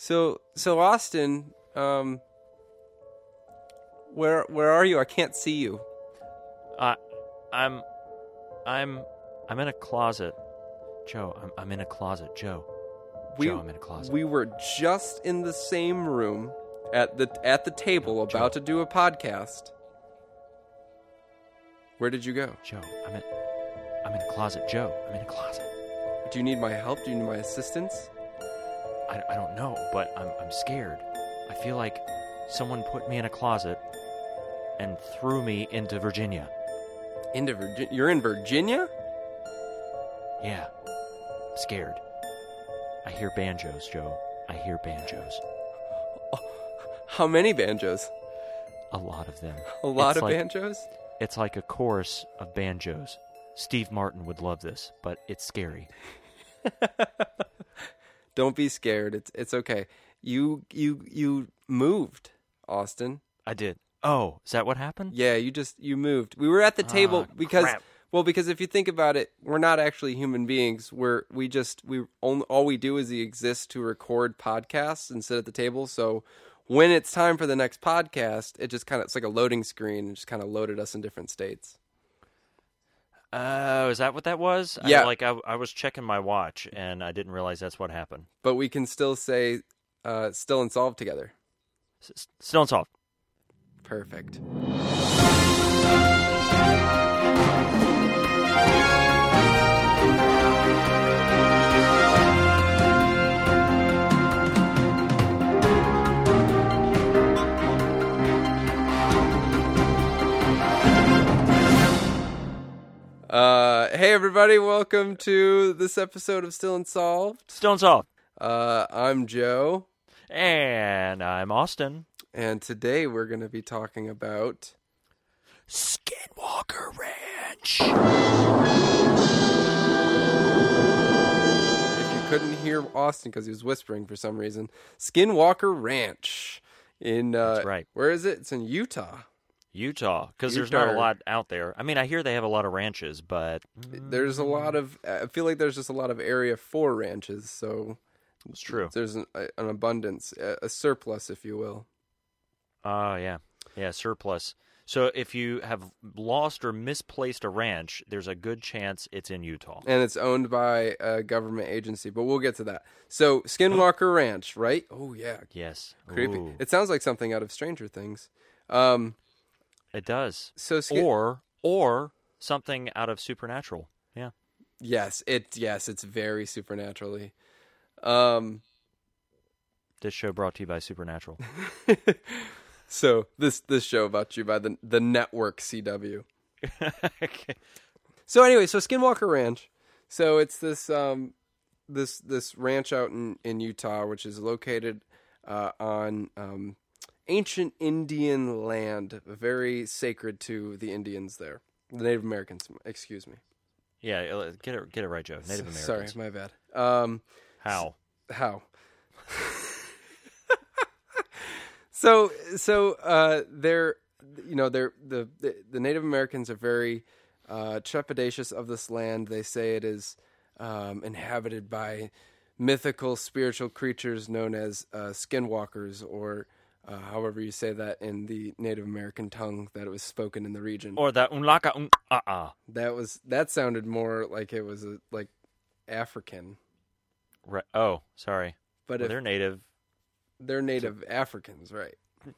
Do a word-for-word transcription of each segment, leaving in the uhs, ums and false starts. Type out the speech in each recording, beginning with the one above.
So, so Austin, um, where where are you? I can't see you. Uh, I'm, I'm, I'm in a closet, Joe. I'm I'm in a closet, Joe. We, Joe, I'm in a closet. We were just in the same room at the at the table about Joe. to do a podcast. Where did you go? Joe, I'm in, I'm in a closet, Joe. I'm in a closet. Do you need my help? Do you need my assistance? I, I don't know, but I'm I'm scared. I feel like someone put me in a closet and threw me into Virginia. Into Virginia? You're in Virginia? Yeah, I'm scared. I hear banjos, Joe. I hear banjos. How many banjos? A lot of them. A lot It's of like- banjos? It's like a chorus of banjos. Steve Martin would love this, but it's scary. Don't be scared. It's it's okay. You you you moved, Austin. I did. Oh, is that what happened? Yeah, you just you moved. We were at the table Ah, because crap. well, because if you think about it, we're not actually human beings. We're we just we only, all we do is exist to record podcasts and sit at the table. So when it's time for the next podcast, it just kind of it's like a loading screen and just kind of loaded us in different states. Oh, is that what that was? Yeah. I, like, I, I was checking my watch, and I didn't realize that's what happened. But we can still say uh, still and solve together. S- still unsolved. Perfect. Uh, hey everybody, welcome to this episode of Still Unsolved. Still unsolved. Uh, I'm Joe, And I'm Austin. and today we're going to be talking about Skinwalker Ranch. if you couldn't hear Austin because he was whispering for some reason, Skinwalker Ranch in uh, That's right. Where is it? It's in Utah. Utah, because there's not a Utah. lot out there. I mean, I hear they have a lot of ranches, but There's a lot of. I feel like there's just a lot of area for ranches, so it's true. there's an, an abundance, a, a surplus, if you will. Oh, yeah. Yeah, surplus. So if you have lost or misplaced a ranch, there's a good chance it's in Utah. And it's owned by a government agency, but we'll get to that. So, Skinwalker Ranch, right? Oh, yeah. Yes. Creepy. Ooh, It sounds like something out of Stranger Things. Um, it does. so, Skin- Or or something out of Supernatural. Yeah. yes, it yes, it's very supernaturally. Um, This show brought to you by Supernatural. so this this show brought you by the the network C W. Okay. So anyway, so Skinwalker Ranch. So it's this um this this ranch out in, in Utah, which is located uh, on um, ancient Indian land, very sacred to the Indians there, the Native Americans. Excuse me. Yeah, uh, get it get it right, Joe. Native S- Americans. Sorry, my bad. Um, How? how? so so uh, they're you know they're the, the the Native Americans are very uh, trepidatious of this land. They say it is um, inhabited by mythical spiritual creatures known as uh, skinwalkers, or uh, however you say that in the Native American tongue that it was spoken in the region. Or the unlaka un uh uh. That was that sounded more like it was a, like African, Right. Oh, sorry. but Well, if they're native. they're Native Africans, right?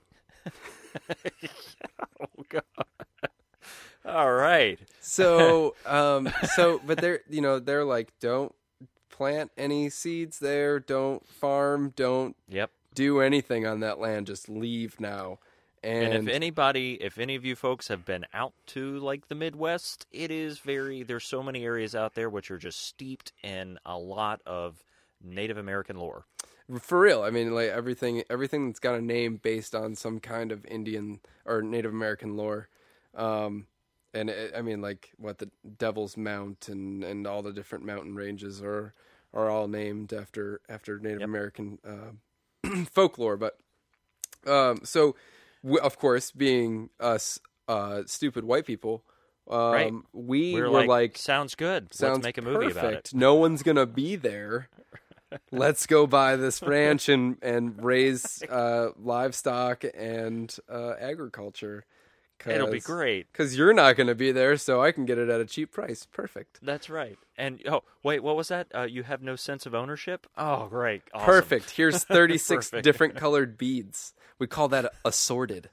Oh God. All right. So, um, so, but they're, you know, they're like, don't plant any seeds there, don't farm, don't Yep. do anything on that land, just leave now. And, And if anybody, if any of you folks have been out to like the Midwest, it is very, there's so many areas out there which are just steeped in a lot of Native American lore. for real, I mean, like everything, everything that's got a name based on some kind of Indian or Native American lore. Um, and it, I mean, like what the Devil's Mount and, and all the different mountain ranges are, are all named after, after Native Yep. American, uh, folklore. But, um, so, we, of course, being us uh, stupid white people, um, Right. we We're were like, like, sounds good. sounds Let's make a movie perfect. about it. No one's gonna be there. let's go buy this ranch and and raise uh, livestock and uh, agriculture. It'll be great. Because you're not going to be there, so I can get it at a cheap price. Perfect. That's right. And, oh, wait, what was that? Uh, you have no sense of ownership? Oh, great. Awesome. Perfect. Here's thirty-six Perfect. different colored beads. We call that assorted.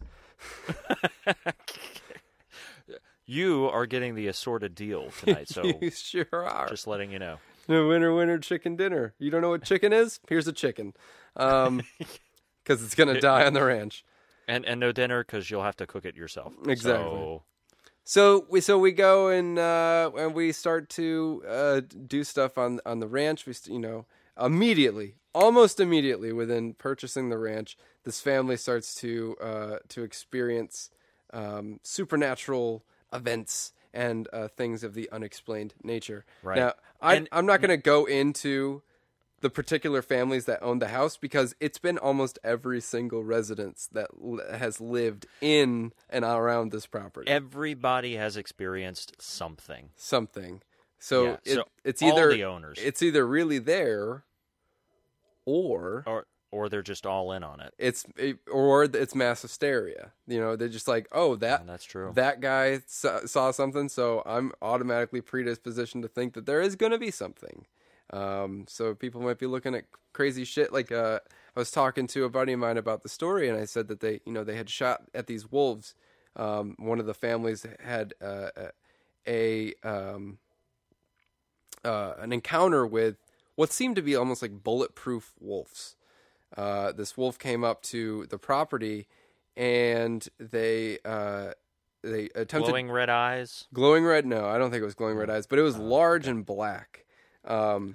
You are getting the assorted deal tonight, so You sure are. just letting you know. No, winner, winner, chicken dinner. You don't know what chicken is? Here's a chicken. Um, because it's going to die on the ranch. And and no dinner because you'll have to cook it yourself. Exactly. So, So we so we go and uh, and we start to uh, do stuff on on the ranch. We st- you know immediately, almost immediately within purchasing the ranch, this family starts to uh, to experience um, supernatural events and uh, things of the unexplained nature. Right. Now, I, And- I'm not going to go into the particular families that own the house because it's been almost every single residence that l- has lived in and around this property. everybody has experienced something. Something. So, Yeah, it, so it's all either the owners. it's either really there, or Or or they're just all in on it. it's or it's mass hysteria. You know, they're just like, oh, that And that's true. that guy saw, saw something, so I'm automatically predispositioned to think that there is going to be something. Um, so people might be looking at crazy shit. Like uh, I was talking to a buddy of mine about the story, and I said that they, you know, they had shot at these wolves. Um, one of the families had uh, a um, uh, an encounter with what seemed to be almost like bulletproof wolves. Uh, this wolf came up to the property, and they uh, they attempted Glowing red eyes. glowing red. No, I don't think it was glowing red eyes, but it was large and black. Um,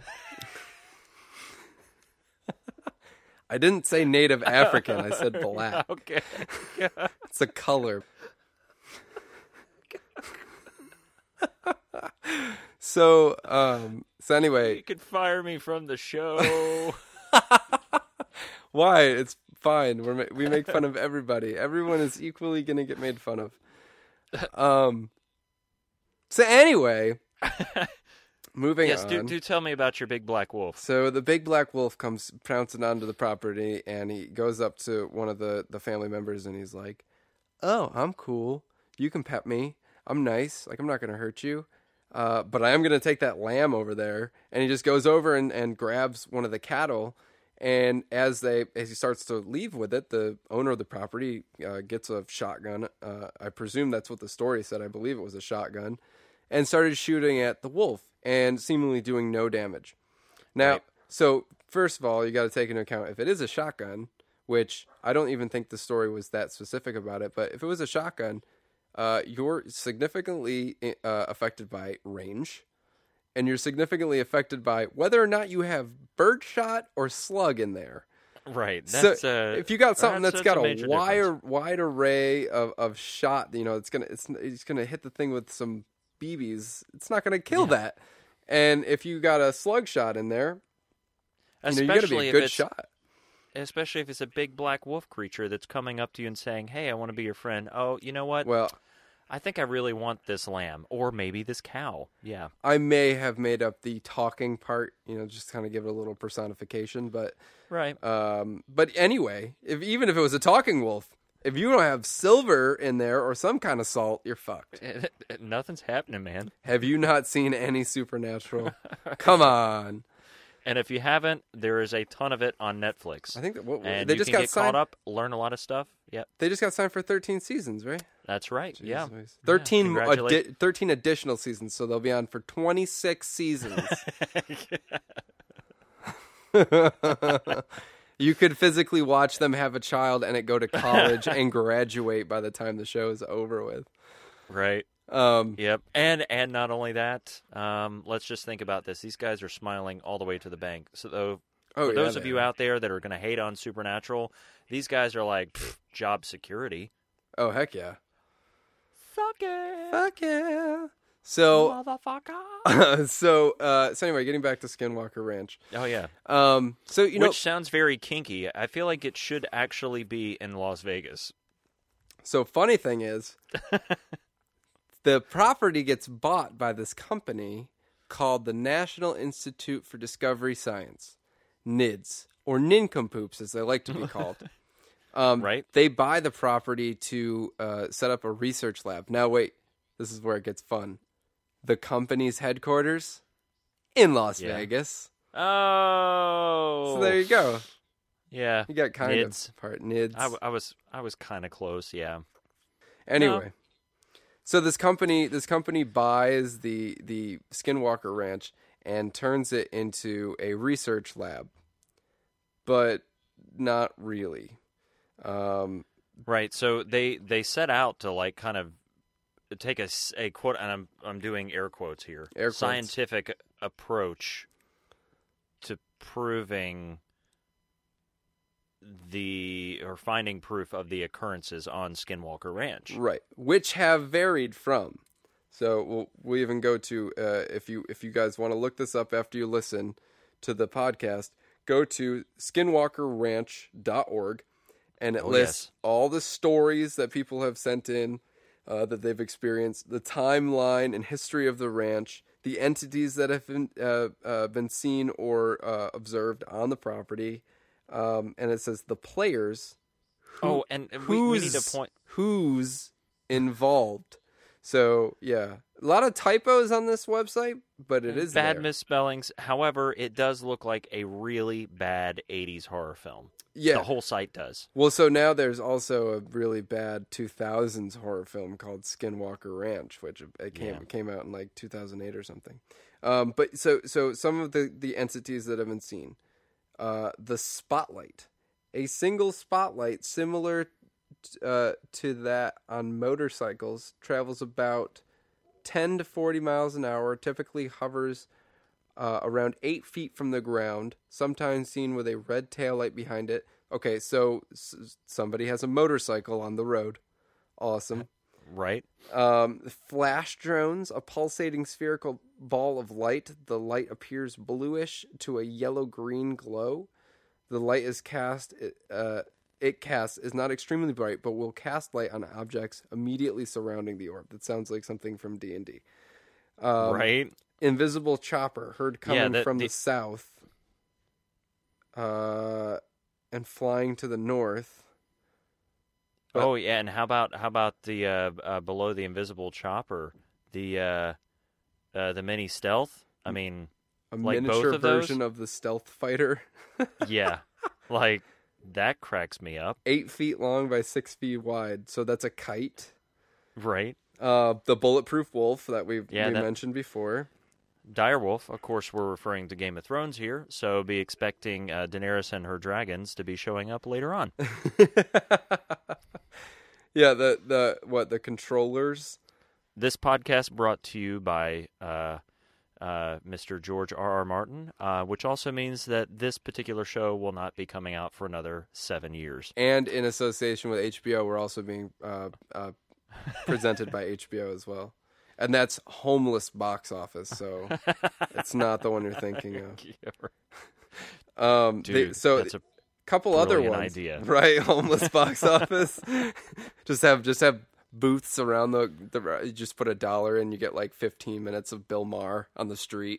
I didn't say native African. I said black. Okay. It's a color. so, um, so anyway, You could fire me from the show. why? It's fine. We're ma- we make fun of everybody. Everyone is equally gonna get made fun of. Um. So anyway, moving yes, on. do, do tell me about your big black wolf. So the big black wolf comes pouncing onto the property, and he goes up to one of the, the family members, and he's like, "Oh, I'm cool. You can pet me. I'm nice. Like, I'm not going to hurt you. Uh, but I am going to take that lamb over there." And he just goes over and, and grabs one of the cattle. And as they as he starts to leave with it, the owner of the property uh, gets a shotgun. Uh, I presume that's what the story said. I believe it was a shotgun, and started shooting at the wolf and seemingly doing no damage. Now, Right. so first of all, you got to take into account if it is a shotgun, which I don't even think the story was that specific about it. But if it was a shotgun, uh, you're significantly uh, affected by range. And you're significantly affected by whether or not you have birdshot or slug in there. Right. So That's uh, if you got something that's- that's that's got a, major wide difference. wide array of, of shot, you know, it's gonna it's it's gonna hit the thing with some B Bs. It's not gonna kill that. And if you got a slug shot in there, you know, you gotta be Especially a if good it's- shot. Especially if it's a big black wolf creature that's coming up to you and saying, "Hey, I want to be your friend." Oh, you know what? Well, I think I really want this lamb, or maybe this cow. Yeah. I may have made up the talking part, you know, just kind of give it a little personification, but Right. um, but anyway, if even if it was a talking wolf, if you don't have silver in there or some kind of salt, you're fucked. Nothing's happening, man. Have you not seen any Supernatural? Come on. And if you haven't, there is a ton of it on Netflix. I think that what, and they you just can got get signed. caught up, learn a lot of stuff. Yep, They just got signed for thirteen seasons, right? that's right. Yeah. Jesus. thirteen, Yeah, addi- congratulations. thirteen additional seasons, so they'll be on for twenty-six seasons. You could physically watch them have a child and it go to college and graduate by the time the show is over with. Right. Um, Yep. And and not only that, um, let's just think about this. These guys are smiling all the way to the bank. So though, oh, for yeah, those of they you are. out there that are going to hate on Supernatural, these guys are like pfft, job security. Oh, heck yeah. Fuck it, Fuck yeah. So, motherfucker. so, uh, so anyway, getting back to Skinwalker Ranch. Oh yeah. Um, so, you know, Which sounds very kinky. I feel like it should actually be in Las Vegas. so funny thing is, the property gets bought by this company called the National Institute for Discovery Science. N I D S, or nincompoops as they like to be called. Um, Right. They buy the property to uh, set up a research lab. Now, wait, this is where it gets fun. The company's headquarters in Las Yeah. Vegas. Oh. So there you go. Yeah. You got kind N I D S. of part N I D S. I, w- I was I was kind of close, yeah. Anyway, so this company this company buys the the Skinwalker Ranch and turns it into a research lab, but not really. Um, Right. So they they set out to like kind of take a, s- a quote, and I'm I'm doing air quotes here, Air quotes. scientific approach to proving the or finding proof of the occurrences on Skinwalker Ranch. right, which have varied from. So we'll, we'll even go to uh, if you if you guys want to look this up after you listen to the podcast, go to skinwalker ranch dot org, and it Oh, lists yes. all the stories that people have sent in uh, that they've experienced, the timeline and history of the ranch, the entities that have been uh, uh, been seen or uh, observed on the property, um, and it says the players. Who, Oh, and we, we need to who's point. who's involved. So yeah, a lot of typos on this website, but it is Bad there. misspellings. However, it does look like a really bad eighties horror film. Yeah. The whole site does. Well, so now there's also a really bad two thousands horror film called Skinwalker Ranch, which it came Yeah. came out in like two thousand eight or something. Um, but so so some of the, the entities that have been seen, uh, the spotlight, a single spotlight similar uh, to that on motorcycles, travels about ten to forty miles an hour, typically hovers uh, around eight feet from the ground, sometimes seen with a red taillight behind it. Okay, so s- somebody has a motorcycle on the road. Awesome. Right? Um, flash drones, a pulsating spherical ball of light. The light appears bluish to a yellow-green glow. The light is cast... Uh, it casts is not extremely bright, but will cast light on objects immediately surrounding the orb. That sounds like something from D and D. Um, right? Invisible chopper heard coming Yeah, the- from the, the- south, uh, and flying to the north. But- Oh yeah, and how about how about the uh, uh, below the invisible chopper, the uh, uh, the mini stealth? I mean, A like both miniature of those? version of the stealth fighter, yeah, like that cracks me up, eight feet long by six feet wide. So that's a kite. right? Uh, the bulletproof wolf that we've Yeah, we that- mentioned before. Direwolf, of course, we're referring to Game of Thrones here, so be expecting uh, Daenerys and her dragons to be showing up later on. Yeah, the the what the controllers. This podcast brought to you by uh, uh, Mister George R. R. Martin, uh, which also means that this particular show will not be coming out for another seven years. And in association with H B O, we're also being uh, uh, presented by H B O as well. And that's Homeless Box Office, so it's not the one you're thinking of. Um, Dude, they, so that's a couple other brilliant ones, idea. right? Homeless Box Office. just have just have booths around the, the. You just put a dollar in, you get like fifteen minutes of Bill Maher on the street.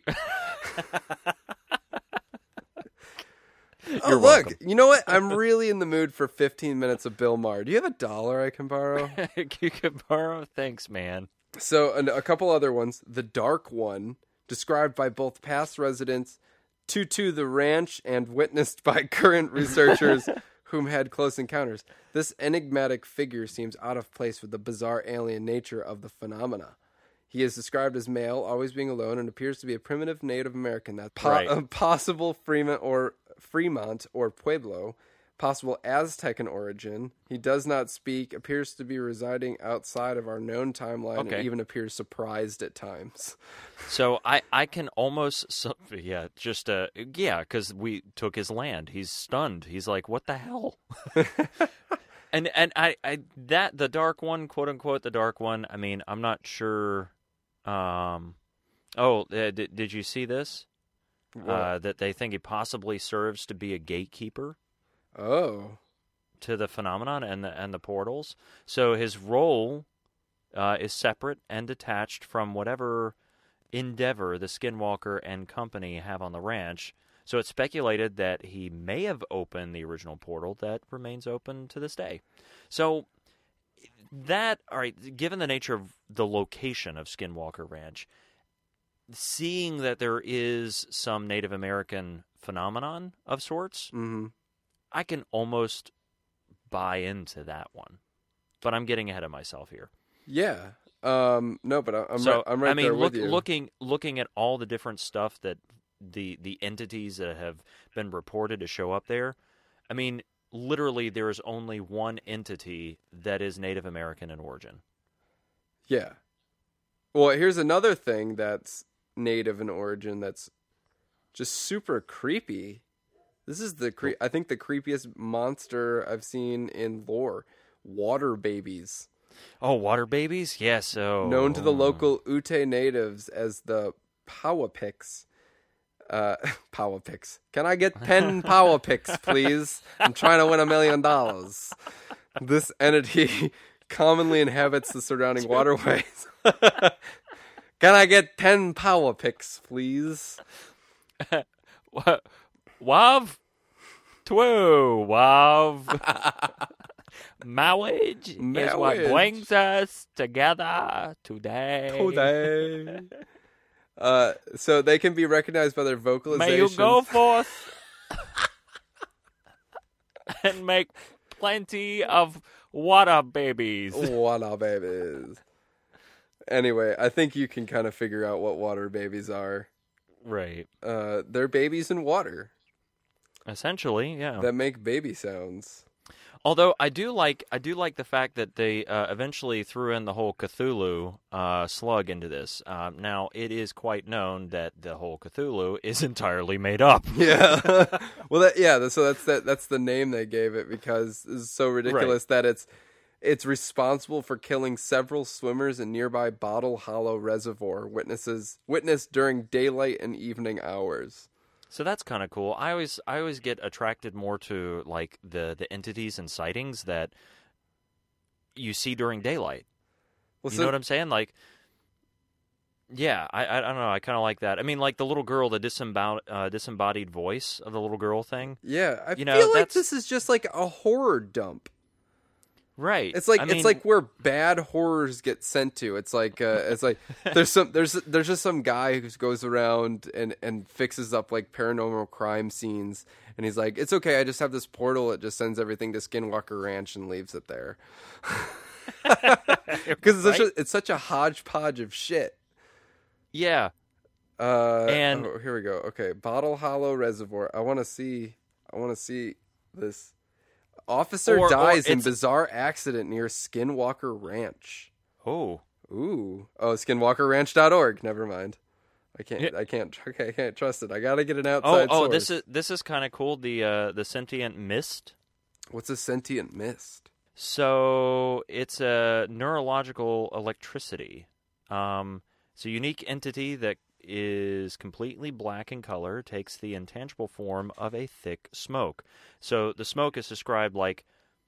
Oh, You're look, welcome. you know what? I'm really in the mood for fifteen minutes of Bill Maher. Do you have a dollar I can borrow? you could borrow. Thanks, man. So, and a couple other ones. The Dark One, described by both past residents to to the ranch and witnessed by current researchers whom had close encounters. This enigmatic figure seems out of place with the bizarre alien nature of the phenomena. He is described as male, always being alone, and appears to be a primitive Native American. That's po- Right. uh, possible Fremont or Fremont or Pueblo, possible Aztec in origin. He does not speak, appears to be residing outside of our known timeline, Okay. and even appears surprised at times. So I, I can almost, so, yeah, just, uh, yeah, because we took his land. He's stunned. He's like, what the hell? and and I, I, that, the dark one, quote unquote, the dark one, I mean, I'm not sure. Um, oh, uh, did, did you see this? Uh, that they think he possibly serves to be a gatekeeper Oh. to the phenomenon and the and the portals. So his role uh, is separate and detached from whatever endeavor the Skinwalker and company have on the ranch. So it's speculated that he may have opened the original portal that remains open to this day. So that, all right, given the nature of the location of Skinwalker Ranch, seeing that there is some Native American phenomenon of sorts, Mm-hmm. I can almost buy into that one. But I'm getting ahead of myself here. Yeah. Um, no, but I- I'm so, right, I'm right I mean, there look, with you. looking looking at all the different stuff that the the entities that have been reported to show up there, I mean, literally there is only one entity that is Native American in origin. Yeah. Well, here's another thing that's native in origin that's just super creepy. This is the cre- I think the creepiest monster I've seen in lore. Water babies. Oh, water babies? Yes. So Known to the local Ute natives as the Powapix. Uh, Powapix. Can I get ten Powapix, please? I'm trying to win a million dollars. This entity commonly inhabits the surrounding waterways. Can I get ten Powapix, please? Wav? Two. Wav. Marriage is what Marriage. brings us together today. Today. Uh, so they can be recognized by their vocalizations. May you go forth and make plenty of water babies. Water babies. Anyway, I think you can kind of figure out what water babies are. Right. Uh, they're babies in water Essentially, yeah. that make baby sounds. Although I do like I do like the fact that they uh, eventually threw in the whole Cthulhu uh, slug into this. Um, now it is quite known that the whole Cthulhu is entirely made up. Yeah. Well, that, yeah. So that's that. That's the name they gave it because it's so ridiculous that it's it's responsible for killing several swimmers in nearby Bottle Hollow Reservoir. Witnesses witnessed during daylight and evening hours. So that's kind of cool. I always I always get attracted more to like the, the entities and sightings that you see during daylight. Well, You so, know what I'm saying? Like, yeah, I I, I don't know. I kind of like that. I mean, like the little girl, the disemboweled, uh, disembodied voice of the little girl thing. yeah, I You know, feel like that's- this is just like a horror dump. Right. It's like I it's mean, like where bad horrors get sent to. It's like uh, it's like there's some there's there's just some guy who goes around and, and fixes up like paranormal crime scenes, and he's like, it's okay, I just have this portal that just sends everything to Skinwalker Ranch and leaves it there. Because it's such a it's such a hodgepodge of shit. yeah. Uh, And- oh, here we go. Okay, Bottle Hollow Reservoir. I want to see. I want to see this. Officer Or- or dies in it's- bizarre accident near Skinwalker Ranch. Oh. Ooh. Oh, skinwalker ranch dot org. Never mind. I can't. Yeah. I can't. Okay, I can't trust it. I gotta get an Oh, outside oh, source. this is this is kind of cool. The uh, the sentient mist. What's a sentient mist? So it's a neurological electricity. Um, it's a unique entity that is completely black in color, takes the intangible form of a thick smoke. So the smoke is described like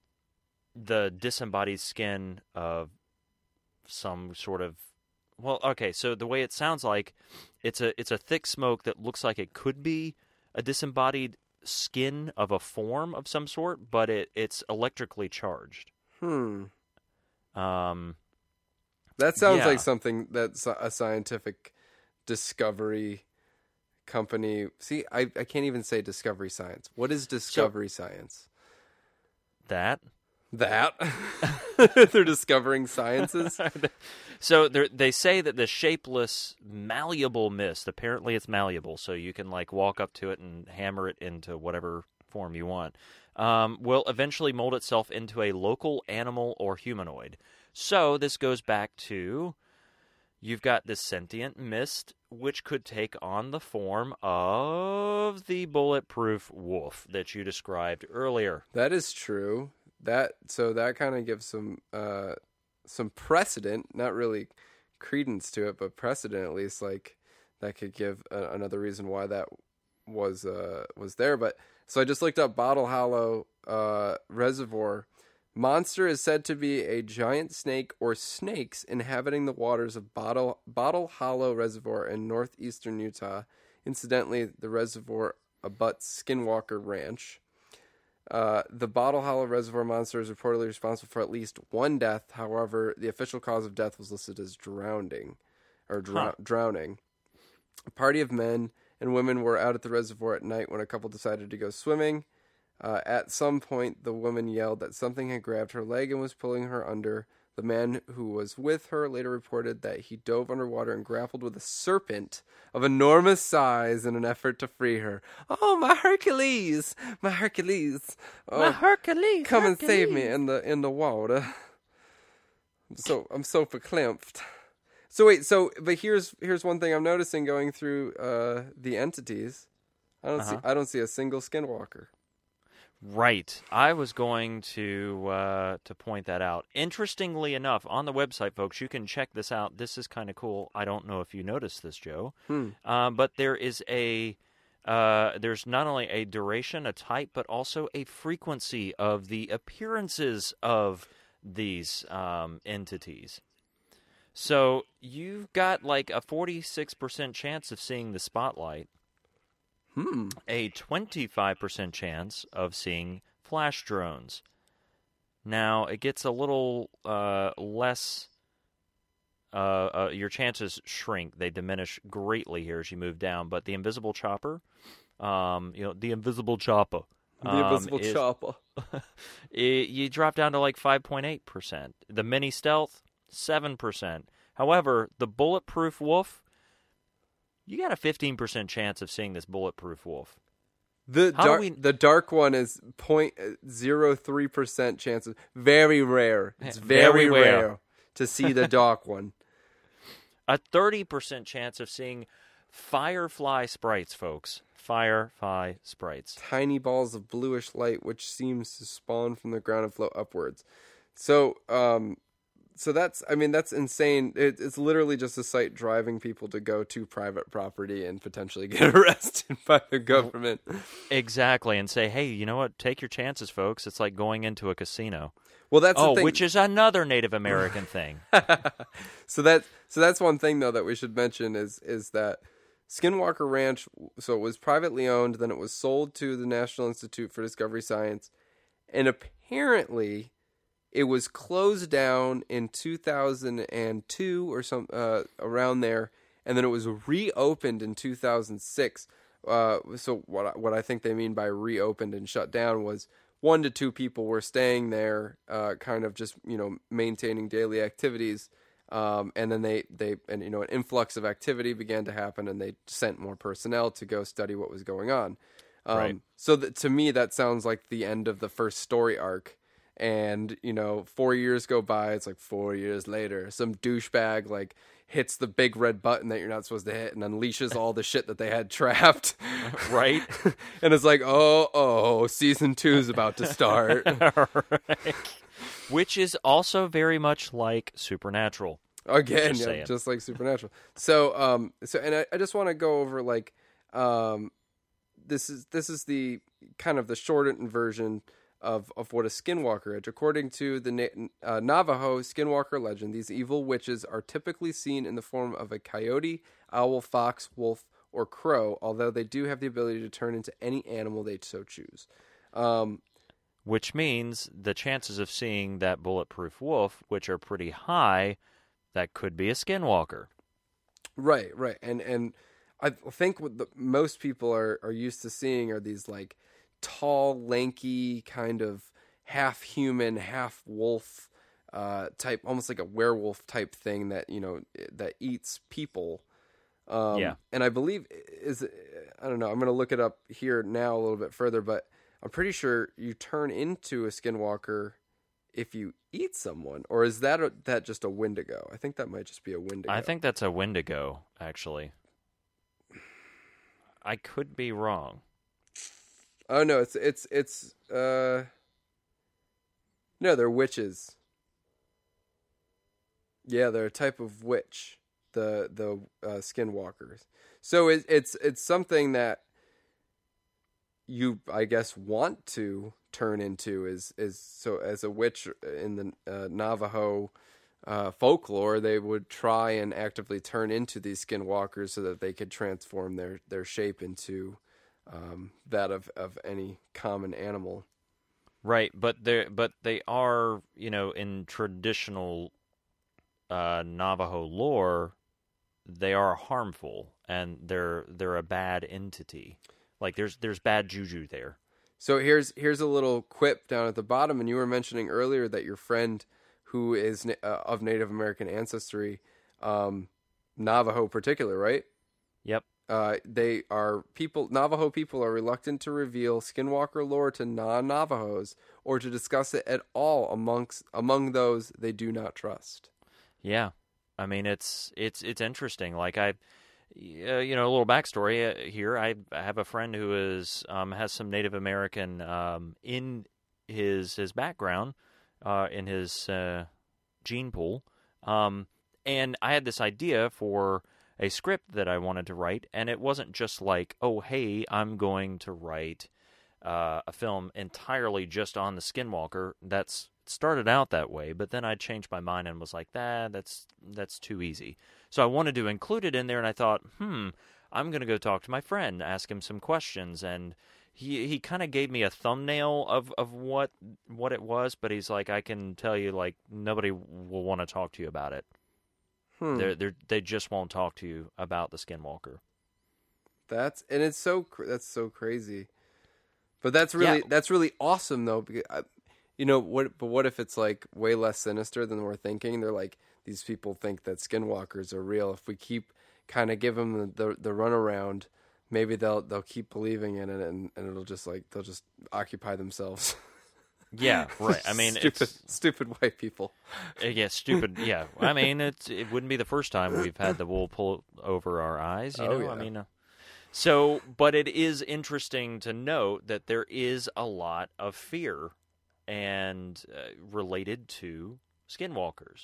the disembodied skin of some sort of well, okay, so the way it sounds like it's a it's a thick smoke that looks like it could be a disembodied skin of a form of some sort, but it, it's electrically charged. Hmm. Um, That sounds Yeah. like something that's a scientific discovery company. See, I, I can't even say discovery science. What is discovery science? that. That they're discovering sciences. So they they say that the shapeless, malleable mist, apparently it's malleable, so you can like walk up to it and hammer it into whatever form you want, um, will eventually mold itself into a local animal or humanoid. So this goes back to, you've got this sentient mist, which could take on the form of the bulletproof wolf that you described earlier. That is true. That so that kind of gives some uh, some precedent, not really credence to it, but precedent at least. Like that could give a, another reason why that was uh, was there. But so I just looked up Bottle Hollow uh, Reservoir. Monster is said to be a giant snake or snakes inhabiting the waters of Bottle Bottle Hollow Reservoir in northeastern Utah. Incidentally, the reservoir abuts Skinwalker Ranch. Uh, the Bottle Hollow Reservoir monster is reportedly responsible for at least one death. However, the official cause of death was listed as drowning, or drou- Huh. drowning. A party of men and women were out at the reservoir at night when a couple decided to go swimming. Uh, at some point, the woman yelled that something had grabbed her leg and was pulling her under. The man who was with her later reported that he dove underwater and grappled with a serpent of enormous size in an effort to free her. Oh, my Hercules! My Hercules! Oh, My Hercules! come and save Hercules. me in the in the water. I'm so I'm so verklempt. So wait, so but here's here's one thing I'm noticing going through uh, the entities. I don't Uh-huh. see I don't see a single Skinwalker. Right. I was going to uh, to point that out. Interestingly enough, on the website, folks, you can check this out. This is kind of cool. I don't know if you noticed this, Joe, Hmm. uh, but there is a uh, there's not only a duration, a type, but also a frequency of the appearances of these um, entities. So you've got like a forty-six percent chance of seeing the spotlight. Hmm. A twenty-five percent chance of seeing flash drones. Now, it gets a little uh, less, uh, uh, your chances shrink. They diminish greatly here as you move down, but the invisible chopper, um, you know, the invisible chopper. The um, invisible is- chopper. it, you drop down to like five point eight percent. The mini stealth, seven percent. However, the bulletproof wolf, you got a fifteen percent chance of seeing this bulletproof wolf. The How do dark we- the dark one is zero point zero three percent chances. Very rare. It's very, Very rare. rare. to see the dark one. A thirty percent chance of seeing firefly sprites, folks. Firefly sprites. Tiny balls of bluish light which seems to spawn from the ground and float upwards. So, um so that's I mean that's insane. It, it's literally just a site driving people to go to private property and potentially get arrested by the government. Exactly, and say, hey, you know what? Take your chances, folks. It's like going into a casino. Well, that's the Oh, thing. which is another Native American thing. so that so that's one thing though that we should mention is is that Skinwalker Ranch, so it was privately owned, then it was sold to the National Institute for Discovery Science, and apparently it was closed down in two thousand two or some uh, around there, and then it was reopened in two thousand six. Uh, so what I, what I think they mean by reopened and shut down was one to two people were staying there, uh, kind of just you know maintaining daily activities, um, and then they they and you know an influx of activity began to happen, and they sent more personnel to go study what was going on. Um, Right. So that, to me, that sounds like the end of the first story arc. And, you know, four years go by. It's like four years later. Some douchebag, like, hits the big red button that you're not supposed to hit and unleashes all the shit that they had trapped. Right? And it's like, oh, oh, season two's about to start. Right. Which is also very much like Supernatural. Again, Just yeah, saying. just like Supernatural. So, um, so, and I, I just want to go over, like, um, this is, this is the kind of the shortened version of, of what a skinwalker is. According to the Na- uh, Navajo skinwalker legend, these evil witches are typically seen in the form of a coyote, owl, fox, wolf, or crow, although they do have the ability to turn into any animal they so choose. Um, Which means the chances of seeing that bulletproof wolf, which are pretty high, that could be a skinwalker. right, right. And, and I think what the, most people are, are used to seeing are these, like, tall, lanky, kind of half human, half wolf uh, type, almost like a werewolf type thing that you know that eats people. Um, Yeah. And I believe is I don't know. I'm going to look it up here now a little bit further, but I'm pretty sure you turn into a skinwalker if you eat someone, or is that a, that just a Wendigo? I think that might just be a Wendigo. I think that's a Wendigo, actually. I could be wrong. Oh no, it's it's it's uh no, they're witches. Yeah, they're a type of witch, the the uh, skinwalkers. So it, it's it's something that you, I guess, want to turn into is is so as a witch in the uh, Navajo uh, folklore, they would try and actively turn into these skinwalkers so that they could transform their their shape into um, that of, of any common animal. Right, but they but they are, you know, in traditional uh, Navajo lore, they are harmful and they're they're a bad entity. Like there's there's bad juju there. So here's here's a little quip down at the bottom, and you were mentioning earlier that your friend who is uh, of Native American ancestry, um, Navajo particular, right? Yep. Uh, they are people. Navajo people are reluctant to reveal Skinwalker lore to non-Navajos or to discuss it at all amongst among those they do not trust. Yeah, I mean it's it's it's interesting. Like I, uh, you know, a little backstory uh, here. I, I have a friend who is um, has some Native American um, in his his background, uh, in his uh, gene pool, um, and I had this idea for a script that I wanted to write, and it wasn't just like, oh, hey, I'm going to write uh, a film entirely just on the Skinwalker. That's started out that way, but then I changed my mind and was like, ah, that's that's too easy. So I wanted to include it in there, and I thought, hmm, I'm going to go talk to my friend, ask him some questions, and he he kind of gave me a thumbnail of, of what what it was, but he's like, I can tell you, like, nobody will want to talk to you about it. Hmm. They're, they're, they just won't talk to you about the Skinwalker. That's and it's so cr- that's so crazy, but that's really Yeah. that's really awesome though. Because I, you know what? But what if it's like way less sinister than we're thinking? They're like, these people think that Skinwalkers are real. If we keep kind of give them the, the the runaround, maybe they'll they'll keep believing in it, and, and it'll just like they'll just occupy themselves. Yeah, right. I mean, stupid, it's stupid white people. yeah, stupid. Yeah, I mean, it's it wouldn't be the first time we've had the wool pull over our eyes. You Oh, know, yeah. I mean, uh, so but it is interesting to note that there is a lot of fear and uh, related to Skinwalkers.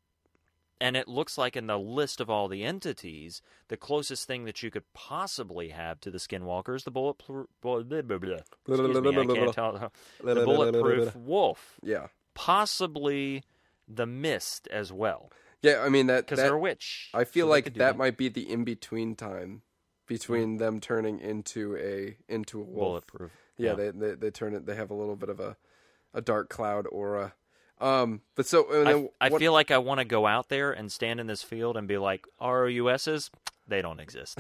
And it looks like in the list of all the entities, the closest thing that you could possibly have to the Skinwalker is the bulletproof. Blah, blah, blah, blah. Excuse me, I can't tell. The bulletproof wolf. Yeah, Possibly the mist as well, yeah. I mean that because that- they're a witch. I feel so they like could that, do might be the in between time between them turning into a into a wolf. bulletproof. Yeah, They, they they turn it. They have a little bit of a, a dark cloud aura. Um, but so and I, then I what- feel like I want to go out there and stand in this field and be like, R O U S's, they don't exist.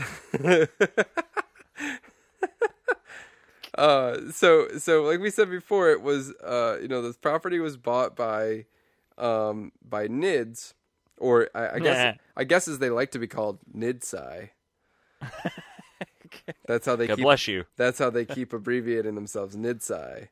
uh, so so like we said before, it was uh, you know, this property was bought by um by N I D S, or I, I guess I guess as they like to be called, N I D S I. That's how they God keep. bless you. That's how they keep abbreviating themselves, N I D S I.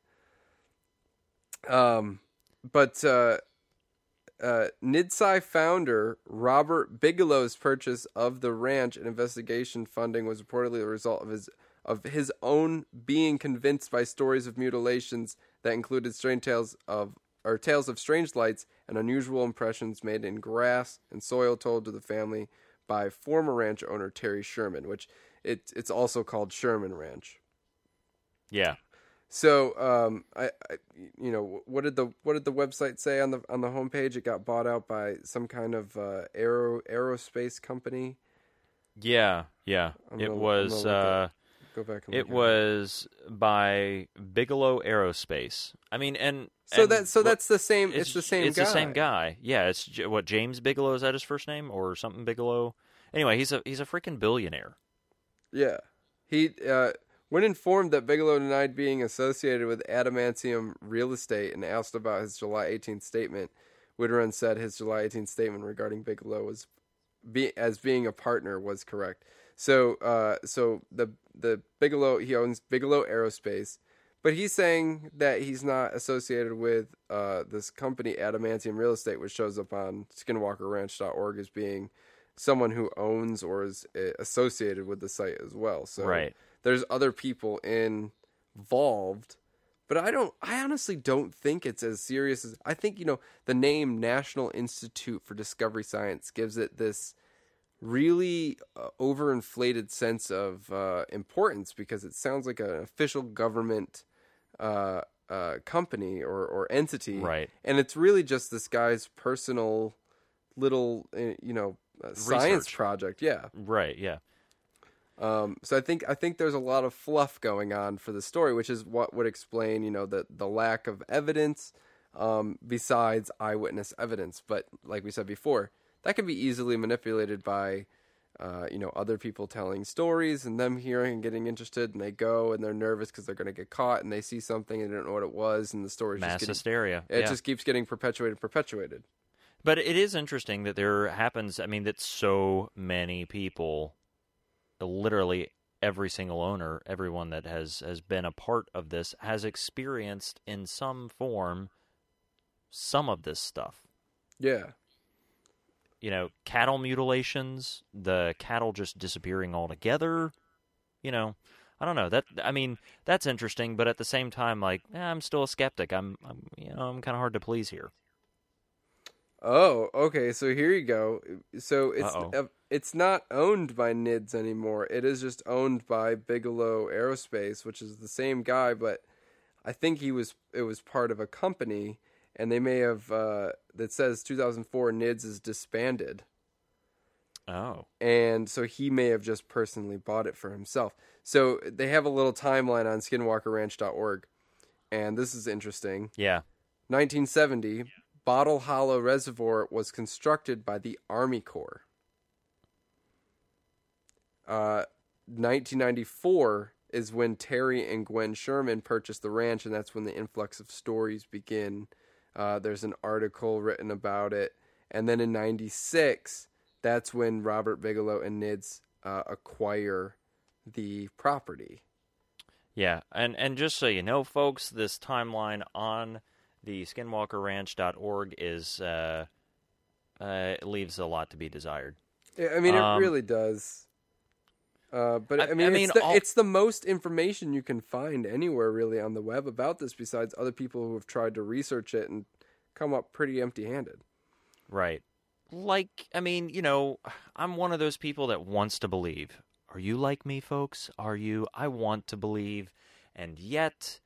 Um, but uh, uh, N I D S I founder Robert Bigelow's purchase of the ranch and investigation funding was reportedly a result of his of his own being convinced by stories of mutilations that included strange tales of or tales of strange lights and unusual impressions made in grass and soil told to the family by former ranch owner Terry Sherman, which it, it's also called Sherman Ranch. Yeah. So, um, I, I, you know, what did the what did the website say on the on the homepage? It got bought out by some kind of uh, aero aerospace company. Yeah, yeah. I'm It gonna- I'm was gonna look uh, at- Go back and it look at was by Bigelow Aerospace. I mean, and So and that so what- that's the same. It's, the same. It's guy. the same guy. Yeah. It's J- what James Bigelow, is that his first name or something Bigelow? Anyway, he's a he's a freaking billionaire. Yeah, he uh, when informed that Bigelow denied being associated with adamantium real estate and asked about his July eighteenth statement, Widrun said his July eighteenth statement regarding Bigelow was be as being a partner was correct. So, uh, so the the Bigelow he owns Bigelow Aerospace, but he's saying that he's not associated with uh, this company Adamantium Real Estate, which shows up on skinwalker ranch dot org as being someone who owns or is uh, associated with the site as well. So Right. there's other people involved, but I don't. I honestly don't think it's as serious as I think. You know, the name National Institute for Discovery Science gives it this really uh, overinflated sense of uh, importance because it sounds like an official government uh, uh, company or, or entity, Right. and it's really just this guy's personal little, uh, you know, uh, science Research. project. Yeah. Right. Yeah. Um, so I think I think there's a lot of fluff going on for the story, which is what would explain, you know, the the lack of evidence um, besides eyewitness evidence. But like we said before, that can be easily manipulated by, uh, you know, other people telling stories and them hearing and getting interested, and they go and they're nervous because they're going to get caught, and they see something and they don't know what it was, and the story Mass just getting, hysteria. It yeah. just keeps getting perpetuated, perpetuated. But it is interesting that there happens. I mean, that so many people. Literally every single owner, everyone that has, has been a part of this, has experienced in some form some of this stuff. Yeah. You know, cattle mutilations, the cattle just disappearing altogether. You know, I don't know. That I mean, that's interesting, but at the same time, like, eh, I'm still a skeptic. I'm, I'm you know, I'm kind of hard to please here. Oh, okay. So here you go. So it's Uh-oh. uh, it's not owned by N I D S anymore. It is just owned by Bigelow Aerospace, which is the same guy, but I think he was it was part of a company, and they may have uh, that says two thousand four N I D S is disbanded, Oh. and so he may have just personally bought it for himself. So they have a little timeline on skinwalker ranch dot org, and this is interesting. Yeah. nineteen seventy. Bottle Hollow Reservoir was constructed by the Army Corps. Uh, nineteen ninety-four is when Terry and Gwen Sherman purchased the ranch, and that's when the influx of stories begin. Uh, there's an article written about it. And then in ninety-six, that's when Robert Bigelow and N I D S uh, acquire the property. Yeah, and, and just so you know, folks, this timeline on the skinwalker ranch dot org is uh, uh, it leaves a lot to be desired. I mean, it Um, really does. Uh, but I, I- mean, I mean, it's, the, all- it's the most information you can find anywhere really on the web about this, besides other people who have tried to research it and come up pretty empty-handed. Right. Like, I mean, you know, I'm one of those people that wants to believe. Are you like me, folks? Are you? I want to believe, and yet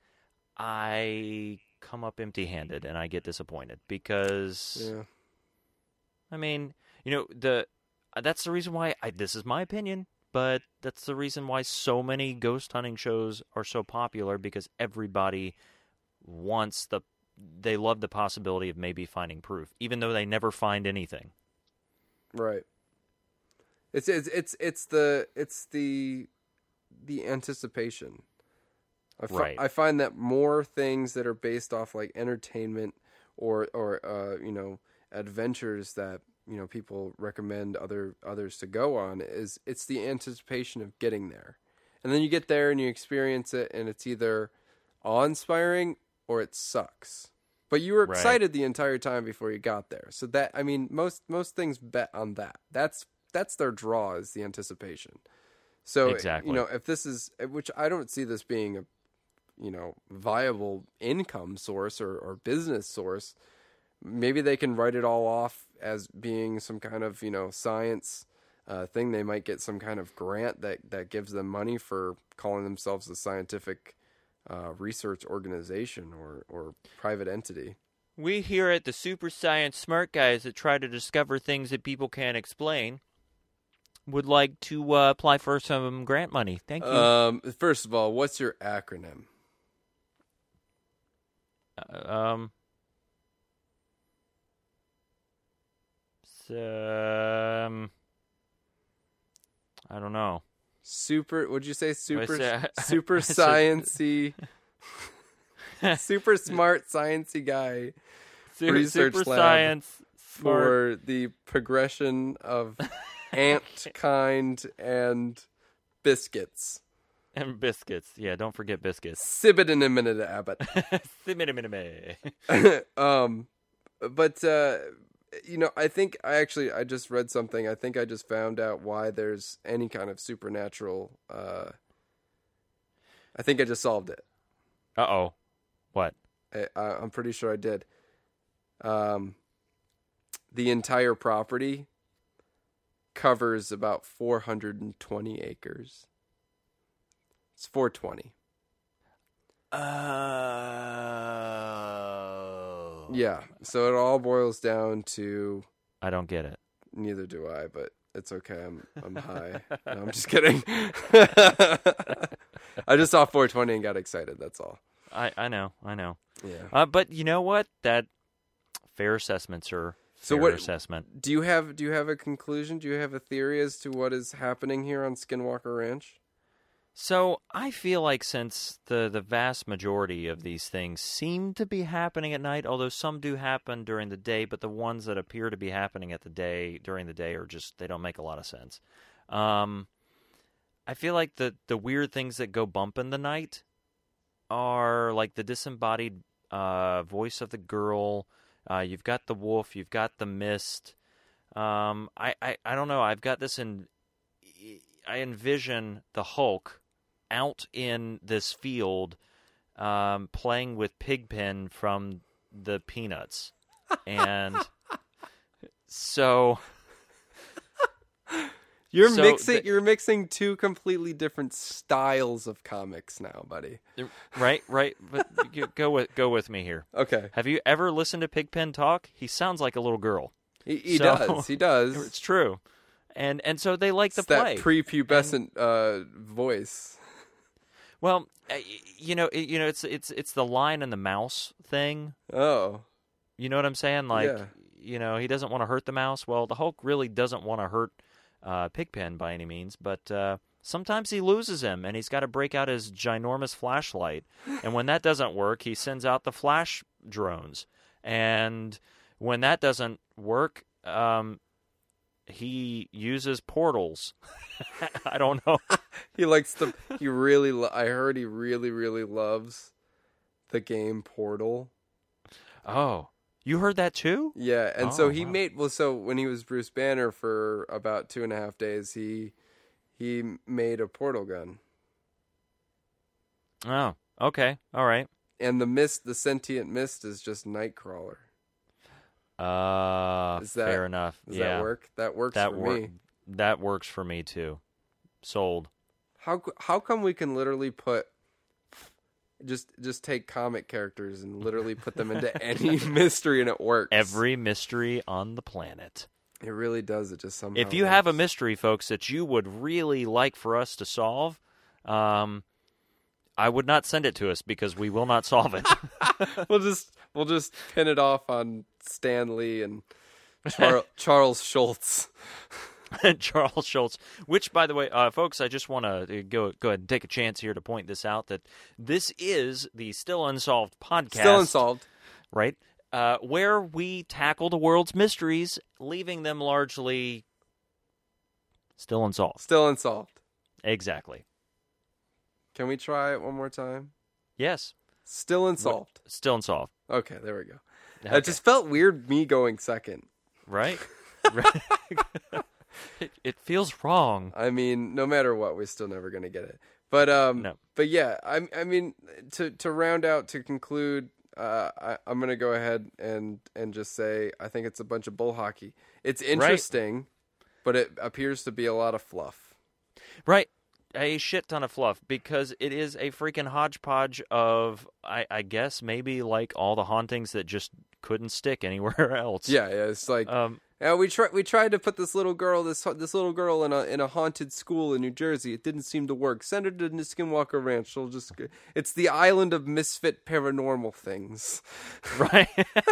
I come up empty-handed and I get disappointed because, Yeah. I mean, you know, the that's the reason why I, this is my opinion, but that's the reason why so many ghost hunting shows are so popular, because everybody wants the they love the possibility of maybe finding proof, even though they never find anything. Right. It's it's it's it's the it's the the anticipation. I, fi- Right. I find that more things that are based off like entertainment or or uh, you know, adventures that, you know, people recommend other others to go on, is it's the anticipation of getting there. And then you get there and you experience it, and it's either awe-inspiring or it sucks. But you were Right. excited the entire time before you got there. So that, I mean, most most things bet on that. That's that's their draw, is the anticipation. So, Exactly. you know, if this is, which I don't see this being a, you know, viable income source or, or business source, maybe they can write it all off as being some kind of, you know, science uh, thing. They might get some kind of grant that, that gives them money for calling themselves a scientific uh, research organization or, or private entity. We here at the Super Science Smart Guys that try to discover things that people can't explain would like to uh, apply for some grant money. Thank you. Um, first of all, what's your acronym? Uh, um, so, um, I don't know. Super, would you say super, say- super I said- sciencey, super smart sciencey guy Su- Research Super lab Science Smart. for the progression of ant kind and biscuits. And biscuits. Yeah, don't forget biscuits. Sibidinimida Abbott. um, but, uh, you know, I think I actually, I just read something. I think I just found out why there's any kind of supernatural, uh, I think I just solved it. Uh-oh. What? I, I, I'm pretty sure I did. Um, the entire property covers about four hundred twenty acres. It's four twenty. Oh. Yeah, so it all boils down to, I don't get it. neither do I, but It's okay. I'm I'm high. No, I'm just kidding. I just saw four twenty and got excited. That's all. I, I know, I know. Yeah. Uh, but you know what? That fair assessment, sir. So fair what assessment. Do you have do you have a conclusion? Do you have a theory as to what is happening here on Skinwalker Ranch? So I feel like since the, the vast majority of these things seem to be happening at night, although some do happen during the day, but the ones that appear to be happening at the day during the day are just, they don't make a lot of sense. Um, I feel like the, the weird things that go bump in the night are like the disembodied uh, voice of the girl. Uh, you've got the wolf. You've got the mist. Um, I, I, I don't know. I've got this in... I envision the Hulk out in this field um, playing with Pigpen from the Peanuts. And so... You're so mixing the, you're mixing two completely different styles of comics now, buddy. Right, right. But go with go with me here. Okay. Have you ever listened to Pigpen talk? He sounds like a little girl. He, he so, does. He does. It's true. And and so they like it's to play. That prepubescent and, uh, voice. Well, you know, it, you know, it's it's it's the lion and the mouse thing. Oh. You know what I'm saying? Like, yeah. you know, he doesn't want to hurt the mouse. Well, the Hulk really doesn't want to hurt uh, Pigpen by any means, but uh, sometimes he loses him, and he's got to break out his ginormous flashlight. And when that doesn't work, he sends out the flash drones. And when that doesn't work, um, he uses portals. I don't know. He likes the. He really. Lo- I heard he really, really loves the game Portal. Oh. You heard that too? Yeah, and oh, so he wow. made well. So when he was Bruce Banner for about two and a half days, he he made a portal gun. Oh, okay, all right. And the mist, the sentient mist, is just Nightcrawler. Uh, is that, fair enough. Does yeah. that work? That works that for wor- me. That works for me too. Sold. How how come we can literally put just just take comic characters and literally put them into any mystery and it works? Every mystery on the planet. It really does. It just somehow If you works. have a mystery, folks, that you would really like for us to solve, um, I would not send it to us because we will not solve it. we'll just we'll just pin it off on Stan Lee and Char- Charles Schultz. Charles Schultz, which, by the way, uh, folks, I just want to go go ahead and take a chance here to point this out, that this is the Still Unsolved podcast. Still Unsolved. Right? Uh, where we tackle the world's mysteries, leaving them largely still unsolved. Still Unsolved. Exactly. Can we try it one more time? Yes. Still Unsolved. What? Still unsolved. Okay, there we go. Okay. It just felt weird me going second. Right? right. It, it feels wrong. I mean, no matter what, we're still never going to get it. But um, no. but yeah, I I mean, to to round out to conclude, uh, I, I'm going to go ahead and and just say I think it's a bunch of bull hockey. It's interesting, right. But it appears to be a lot of fluff. Right. A shit ton of fluff, because it is a freaking hodgepodge of, I, I guess, maybe like all the hauntings that just couldn't stick anywhere else. Yeah, yeah, it's like um, yeah, we tried we tried to put this little girl this this little girl in a in a haunted school in New Jersey. It didn't seem to work. Send her to Skinwalker Ranch. She'll just it's the island of misfit paranormal things. Right.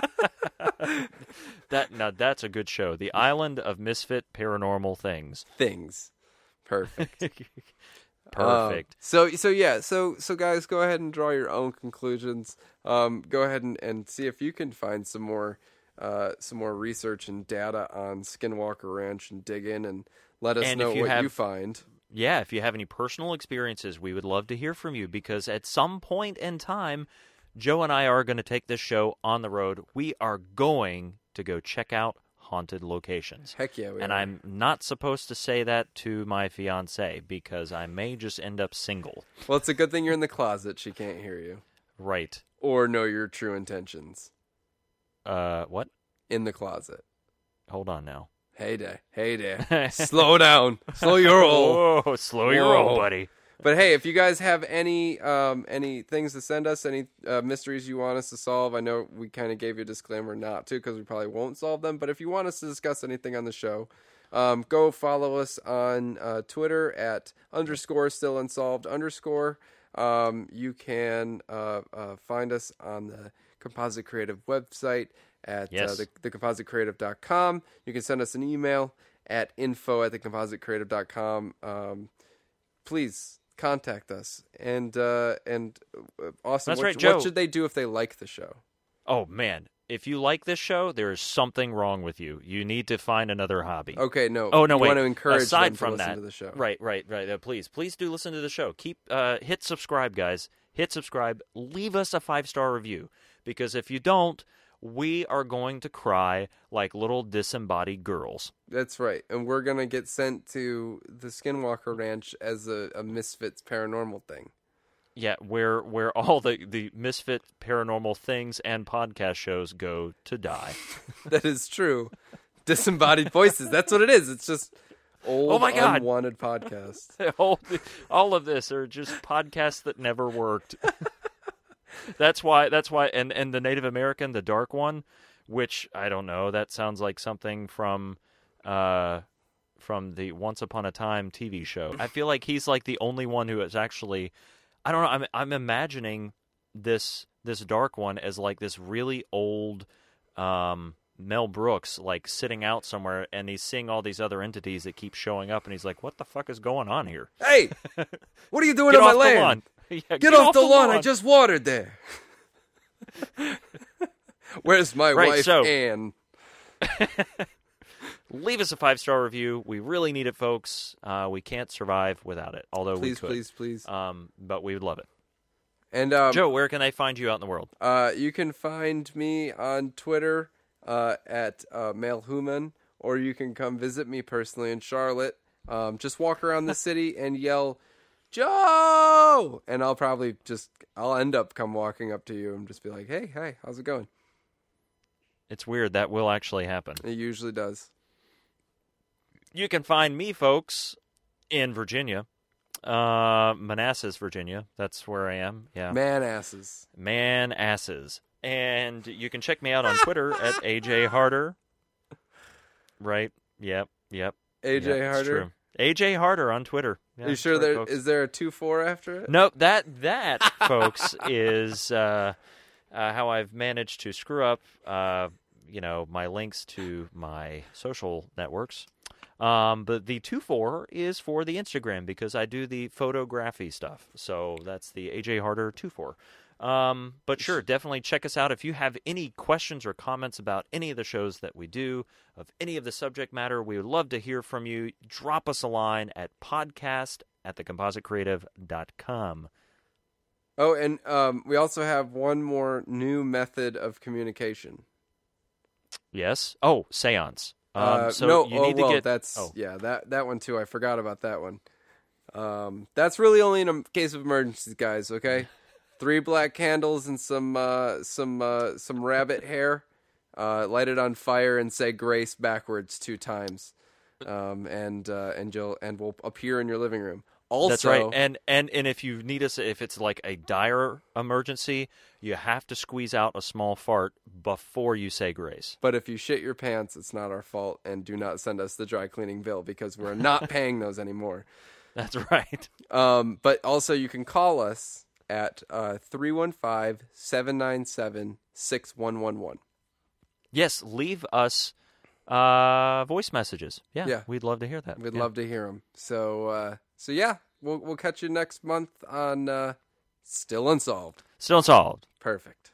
that now that's a good show. The Island of Misfit Paranormal Things. Things. Perfect. Perfect. Um, so so yeah, so so guys, go ahead and draw your own conclusions. Um, go ahead and, and see if you can find some more uh, some more research and data on Skinwalker Ranch and dig in and let us and know you what have, you find. Yeah, if you have any personal experiences, we would love to hear from you, because at some point in time, Joe and I are going to take this show on the road. We are going to go check out haunted locations. Heck yeah, we And are. I'm not supposed to say that to my fiance, because I may just end up single. Well, it's a good thing you're in the closet. She can't hear you. Right. Or know your true intentions. Uh, what? In the closet. Hold on now. Hey day. Hey day. Slow down. Slow your roll. Whoa, slow your roll, buddy. But hey, if you guys have any um, any things to send us, any uh, mysteries you want us to solve, I know we kind of gave you a disclaimer not to, because we probably won't solve them. But if you want us to discuss anything on the show, Um, go follow us on uh, Twitter at underscore still unsolved underscore. Um, you can uh, uh, find us on the Composite Creative website at yes. uh, the, the composite creative dot com. You can send us an email at info at the composite creative dot com. Um, please contact us. And uh, and uh, Austin, That's what, right, Joe. what should they do if they like the show? Oh, man. If you like this show, there is something wrong with you. You need to find another hobby. Okay, no. Oh, no, you wait. want to encourage Aside them to from listen that, to the show. Right, right, right. Uh, please, please do listen to the show. Keep uh, hit subscribe, guys. Hit subscribe. Leave us a five-star review. Because if you don't, we are going to cry like little disembodied girls. That's right. And we're going to get sent to the Skinwalker Ranch as a, a Misfits paranormal thing. Yeah, where where all the, the misfit paranormal things and podcast shows go to die. That is true. Disembodied voices. That's what it is. It's just old, Oh my God. unwanted podcasts. all, all of this are just podcasts that never worked. That's why. That's why. And, and the Native American, the dark one, which I don't know. That sounds like something from, uh, from the Once Upon a Time T V show. I feel like he's like the only one who is actually. I don't know. I'm I'm imagining this this dark one as like this really old um, Mel Brooks, like sitting out somewhere, and he's seeing all these other entities that keep showing up, and he's like, "What the fuck is going on here? Hey, what are you doing Get on my off the land? lawn. Yeah, get, get off, off the, the lawn. lawn. I just watered there. Where's my Right, wife, so- Anne? Leave us a five star review. We really need it, folks. Uh, we can't survive without it. Although Please, we could. please, please. Um, but we would love it. And um, Joe, where can they find you out in the world? Uh, you can find me on Twitter uh, at uh, Mailhuman, or you can come visit me personally in Charlotte. Um, just walk around the city and yell, Joe! And I'll probably just, I'll end up come walking up to you and just be like, hey, hey, how's it going? It's weird. That will actually happen. It usually does. You can find me, folks, in Virginia. Uh, Manassas, Virginia. That's where I am. Yeah. Man asses. Man asses. And you can check me out on Twitter at A J Harder. Right? Yep. Yep. A J yep, Harder? It's true. A J Harder on Twitter. Yeah, Are you sure right, there folks. is there a two four after it? No, that that folks is uh, uh, how I've managed to screw up. Uh, you know, my links to my social networks. Um, but the two four is for the Instagram because I do the photography stuff. So that's the A J Harder two four. Um, but sure, definitely check us out. If you have any questions or comments about any of the shows that we do, of any of the subject matter, we would love to hear from you. Drop us a line at podcast at the composite creative dot com. Oh, and um, we also have one more new method of communication. Yes. Oh, seance. Um, Uh, so no, you oh, need well, to get. that's oh. yeah, that that one too. I forgot about that one. Um, that's really only in a case of emergencies, guys. Okay, three black candles and some uh, some uh, some rabbit hair. Uh, light it on fire and say grace backwards two times, um, and uh, and you'll and we'll appear in your living room. Also, That's right. And, and and if you need us, if it's like a dire emergency, you have to squeeze out a small fart before you say grace. but if you shit your pants, it's not our fault, and do not send us the dry cleaning bill because we're not paying those anymore. That's right. Um, but also, you can call us at uh, three one five, seven nine seven, six one one one. Yes, leave us uh, voice messages. Yeah, Yeah. we'd love to hear that. We'd Yeah. love to hear them. So, uh, so yeah, we'll we'll catch you next month on uh, Still Unsolved. Still unsolved. Perfect.